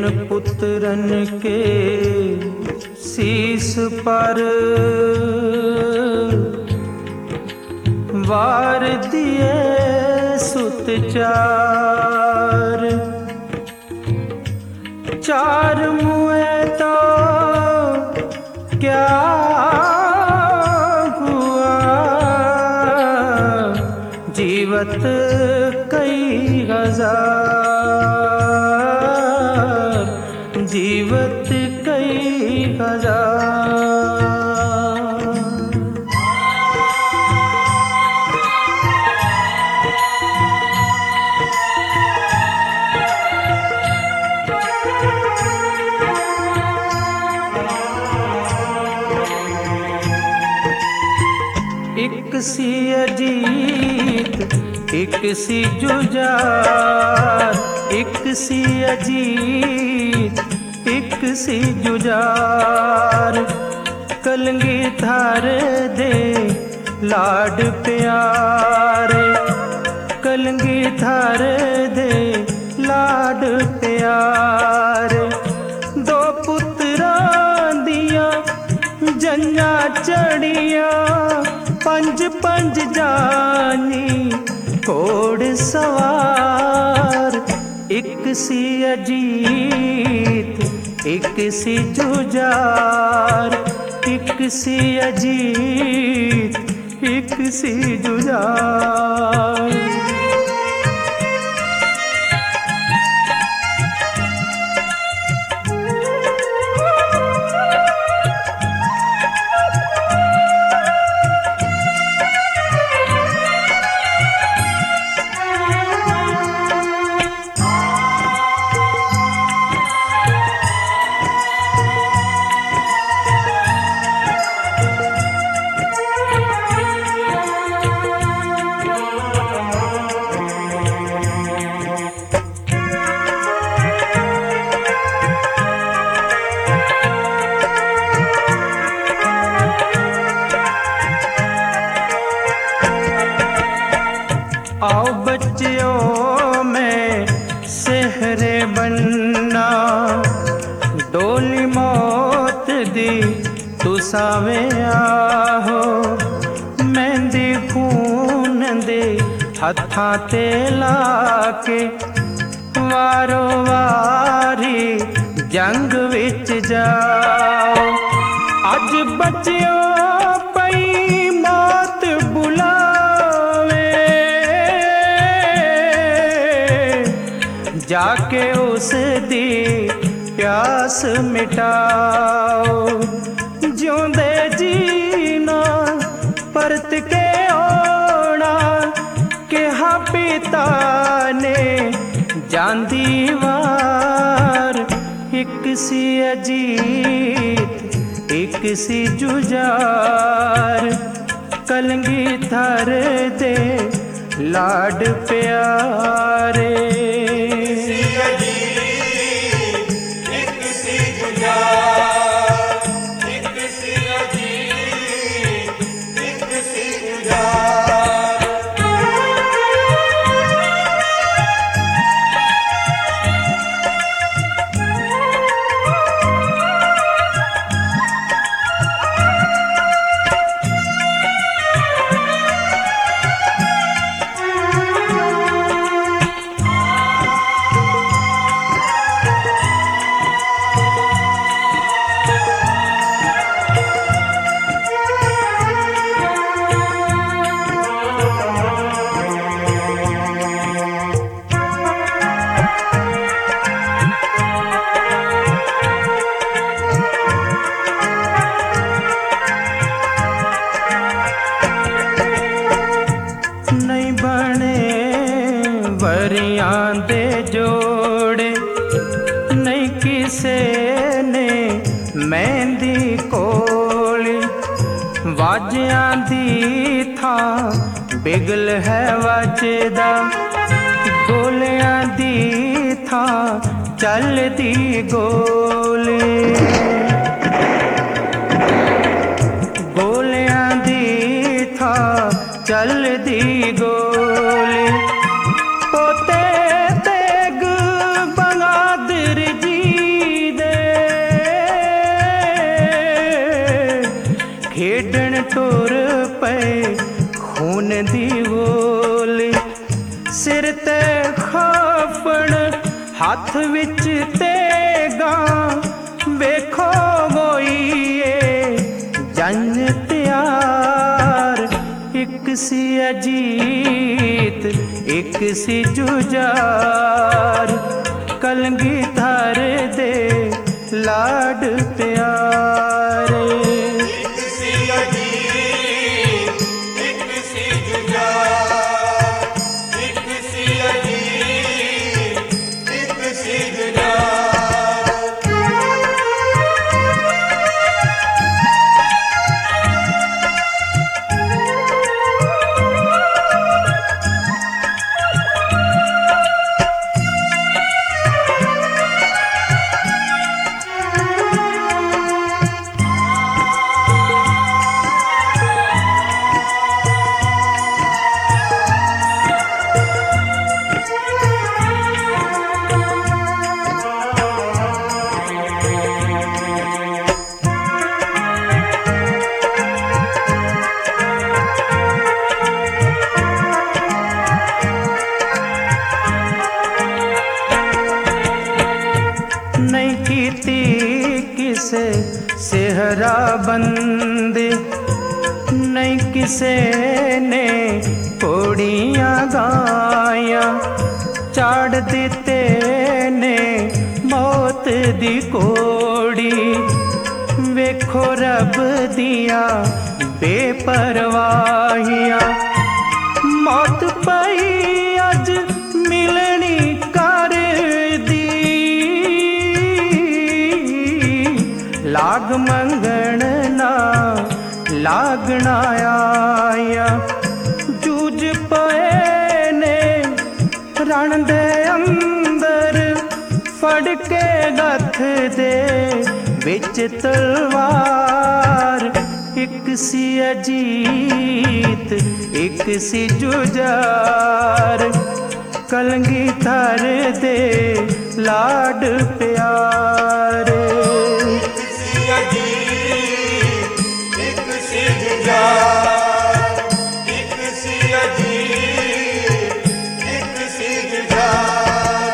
जिन पुत्रन के शीस पर वार दिए सुत चार, चार मुए तो क्या हुआ, जीवत कई हजार, जीवत कई हजार। एक सी अजीत एक सी जुजार, एक सी अजीत एक सी जुजार, कलंगी धार दे लाड प्यारे, कलंगी धार दे लाड प्यारे। दो पुत्रां दियां जन्ना चढ़िया, पंज पंज जानी घोड़ सवार, एक सी अजीत एक सी जुजार, एक सी अजीत एक सी जुजार। आओ बच्चियों में सेहरे बनना, डोली मौत दी तुसावे आहो, मेहंदी खून दे हत्थां ते लाके, वारो वारी जंग विच जाओ। अज बच्चियों पई मौत बुलावे, जाके उस दी प्यास मिटाओ। जिਉਂਦੇ जीना परत के आना, कहा पिता ने जांदी वार, एक सी अजीत एक सी जुजार, कलंगी धर दे लाड प्यारे। नहीं बने वरियां दे जोड़े, नहीं किसे ने मेहंदी कोली, वाजियां दी थां बिगल है वजदा, गोलियां दी थां चलदी गोली, गोलियां दी थां चलदी गोली। पोते तेग बहादुर जी दी गोली सिर ते खाफण हाथ विच तेगा वेखो गोईए जंज त्यार एक सी अजीत एक सी जुजार कलगीधर दे लाड प्यारे एक सी अजीत एक सी जुजार एक सी अजीत एक सी जुजार नहीं कीती किसे सेहरा बंदी नहीं किसे ने घोड़ियां गाया चाड़ दिते ने मौत दी कोड़ी वेखो रब दिया बेपरवाहियां मौत पई अज मिलनी कर दी लाग मंगण ना लागना आया जूझ पए ने रण दे अंदर फड़ के गथ दे विच तलवार एक सी अजीत एक सी जुजार कलगीधर दे लाड प्यारे एक सी अजीत एक सी जुजार एक सी अजीत एक सी जुजार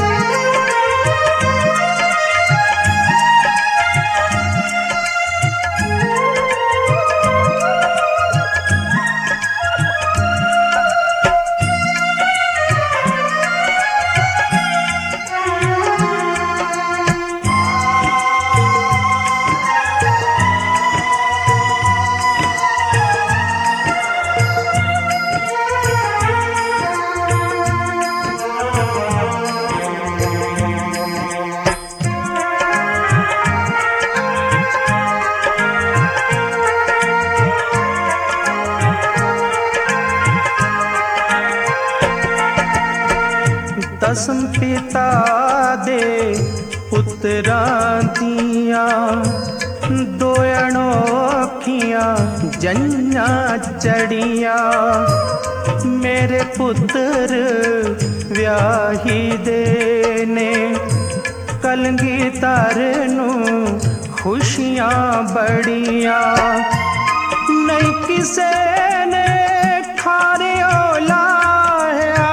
दसम पिता दे पुत्रां दियां दो अनोखियां जन्नां चढ़ियां मेरे पुत्र व्याही दे ने कलगीधर नूं खुशियां बड़ियां नहीं किसे ने खारियो लाया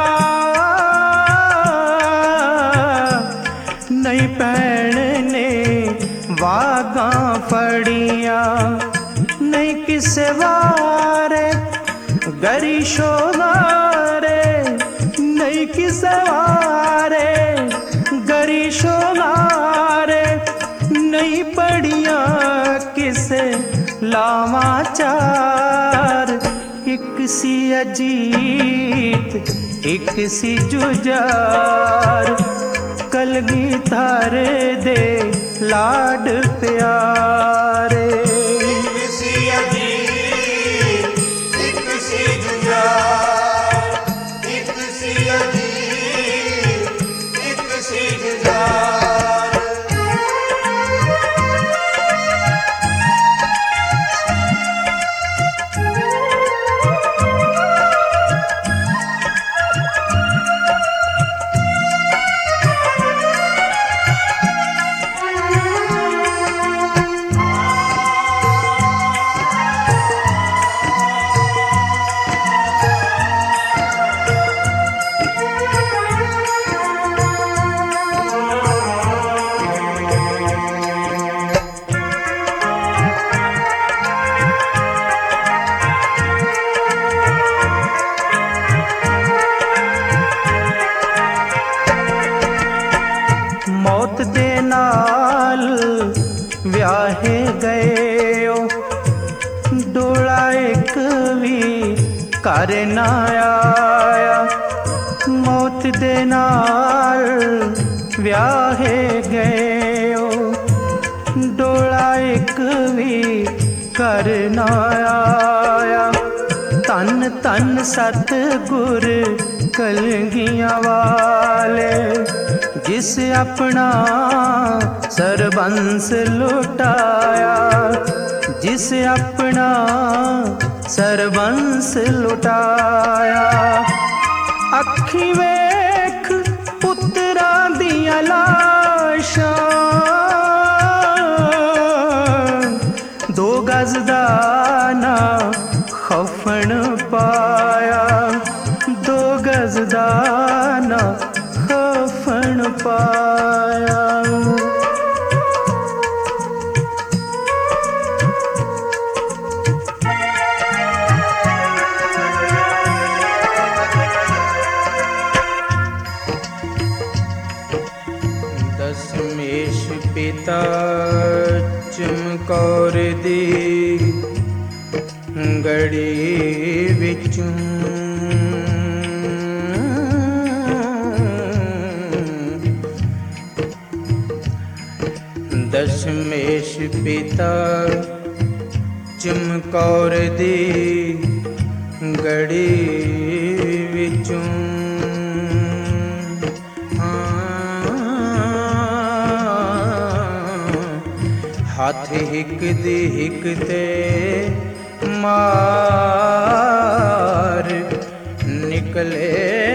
नहीं भैन ने वागा फड़िया नहीं किसे वारे गरी शोगारे नहीं किसे वारे गरी शोगारे नहीं पड़िया किसे लावा चार एक सी अजीत एक सी जुजार कलगीधर दे लाड प्यारे एक सी अजीत एक सी जुजार एक सी अजीत एक सी जुजार कर ना आया, मौत दे नाल व्याहे गए ओ, डोला एक भी कर ना आया। तन तन सतगुर कलगियां वाले, जिस अपना सरबंस लुटाया, जिस अपना सरबंस लुटाया। अखी वेख पुत्रा दियां लाशां, दो गज दा ना खफन पाया, दो गज दा ना खफन पाया। दशमेश पिता चमकौर दी गड़ी विचों, दशमेश पिता चमकौर दी गड़ी विचों, हाथ हिक दी हिक ते मार निकले,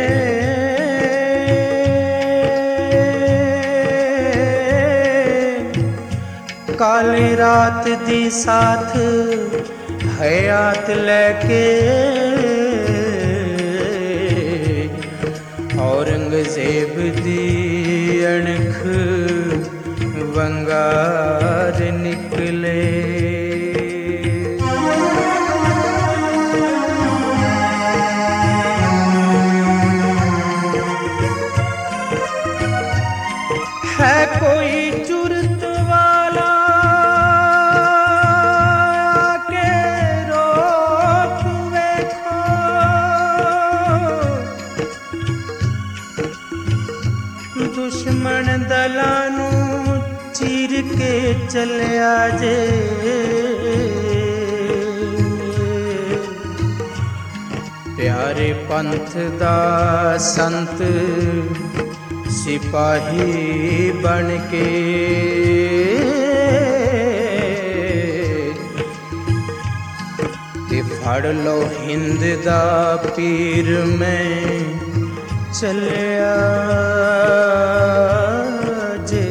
काली रात दी साथ हयात लेके, औरंगजेब दी अणख वंगार निकले। है कोई जुर्त वाला के रोक वेखो, दुश्मन दलानू चीर के चलिया जे, प्यारे पंथ दा संत सिपाही बन के, ते फड़ लो हिंद दा पीर में चलिया जे।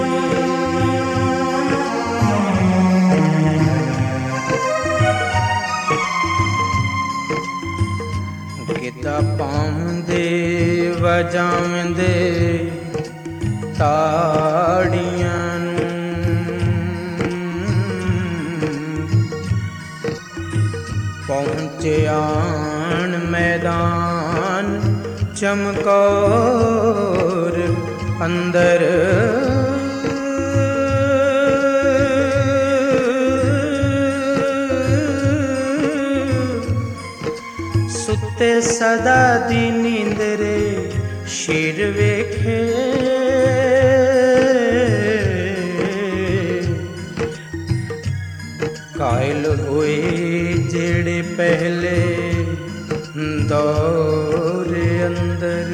गिद्दा पाउंदे वजावंदे ताड़ियां पहुँचे आन मैदान चमकौर अंदर, सुते सदा दी नींदरे शेर वेखे, कायल होए जेड़े पहले दौर अंदर।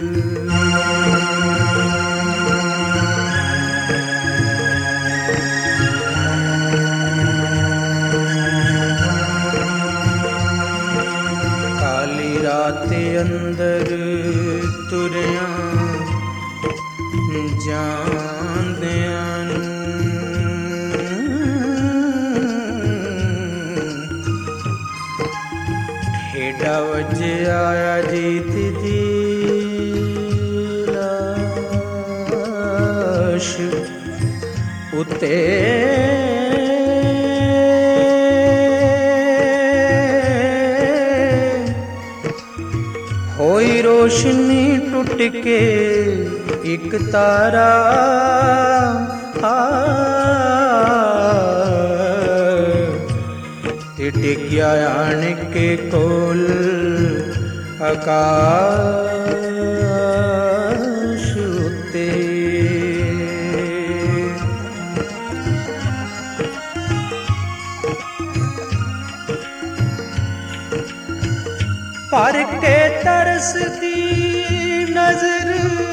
काली रात अंदर तुरिया जांदियां ठेडा वजे आया जीत दी लाश उते, होई रोशनी टूट के एक तारा, ते टिकिया आण के कोल आकाश उते। पर के तरसदी नजर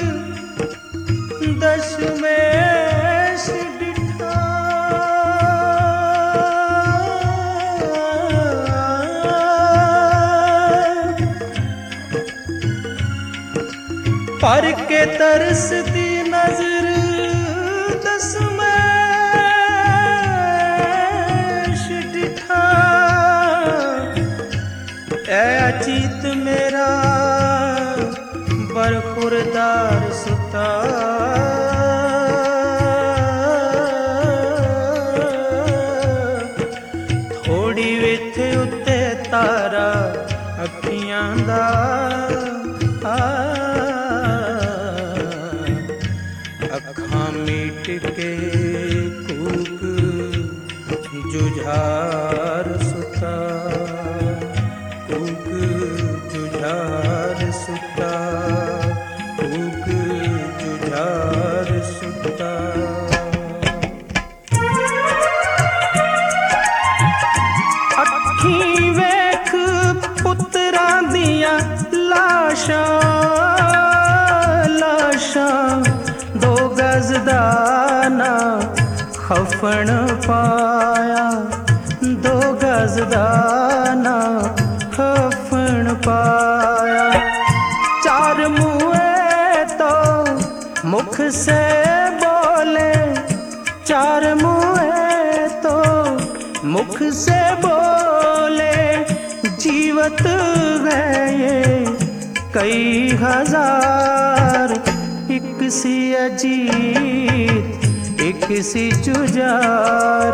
दशमेश डिठा। पर के तरसदी नजर दशमेश डिठा। ऐ अचीत मेरा बरखुरदार सुता। थोड़ी वेथे उत्ते तारा अखियां दा। अखां मीट के कूक जुझार सुता। कूक जुझार सुता। कूक जुझार सुता। अखी वेख पुत्रां दियां लाशां लाशां। दो गज दा ना खफन पाया। दो गज दा ना खफन पाया। चार मुँहे तो मुख से बोले। चार मुँहे तो मुख से बोले। जीवत है ये कई हजार। एक सी अजीत एक सी जुझार।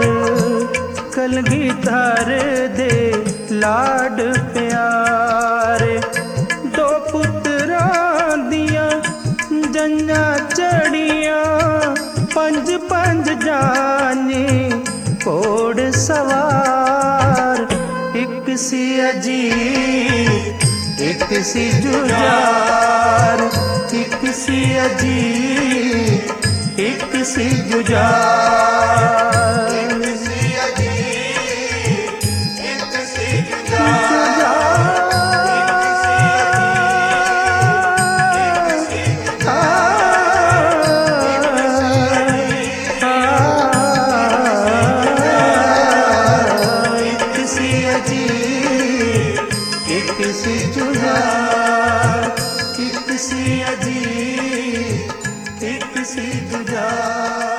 कलगीधर दे लाड प्यारे। दो पुत्रां दियां जंजां चढ़ियां। पंज पंज जाने घोड़ सवार। एक सी अजीत एक सी जुझार। एक सी अजीत एक सी जुझार। एक सी जुझार। एक सी अजीत एक सी जुझार।